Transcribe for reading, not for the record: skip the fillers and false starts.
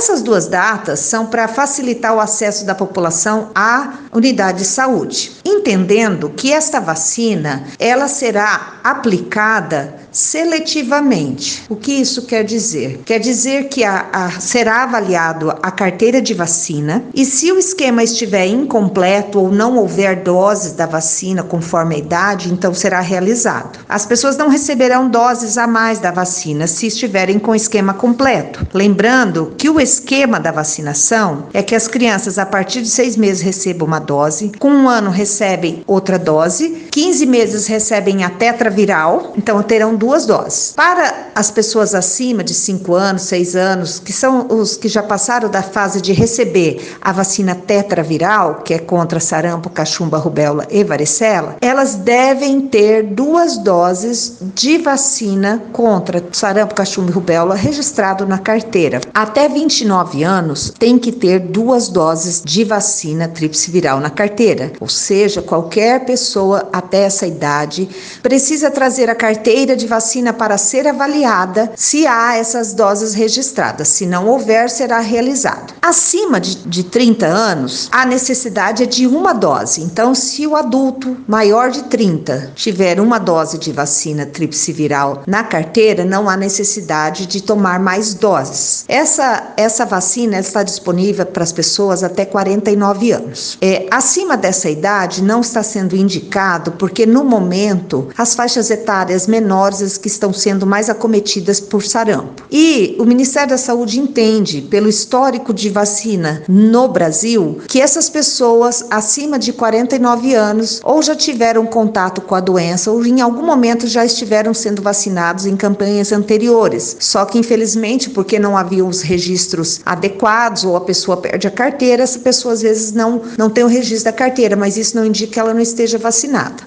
Essas duas datas são para facilitar o acesso da população à unidade de saúde, entendendo que esta vacina ela será aplicada seletivamente. O que isso quer dizer? Quer dizer que será avaliado a carteira de vacina e se o esquema estiver incompleto ou não houver doses da vacina conforme a idade, então será realizado. As pessoas não receberão doses a mais da vacina se estiverem com o esquema completo. Lembrando que o esquema da vacinação é que as crianças a partir de 6 meses recebam uma dose, com 1 ano recebem outra dose, 15 meses recebem a tetraviral, então terão 2 doses. Para as pessoas acima de 5 anos, 6 anos, que são os que já passaram da fase de receber a vacina tetraviral, que é contra sarampo, cachumba, rubéola e varicela, elas devem ter 2 doses de vacina contra sarampo, cachumba e rubéola registrado na carteira. Até 29 anos, tem que ter 2 doses de vacina tríplice viral na carteira, ou seja, qualquer pessoa até essa idade precisa trazer a carteira de vacina para ser avaliada se há essas doses registradas. Se não houver, será realizado. Acima de 30 anos, a necessidade é de 1 dose. Então, se o adulto maior de 30 tiver 1 dose de vacina tríplice viral na carteira, não há necessidade de tomar mais doses. Essa vacina está disponível para as pessoas até 49 anos. Acima dessa idade, não está sendo indicado porque, no momento, as faixas etárias menores as que estão sendo mais acometidas por sarampo. E o Ministério da Saúde entende, pelo histórico de vacina no Brasil, que essas pessoas acima de 49 anos ou já tiveram contato com a doença ou em algum momento já estiveram sendo vacinados em campanhas anteriores. Só que, infelizmente, porque não havia os registros adequados ou a pessoa perde a carteira, essa pessoa às vezes não tem o registro da carteira, mas isso não indica que ela não esteja vacinada.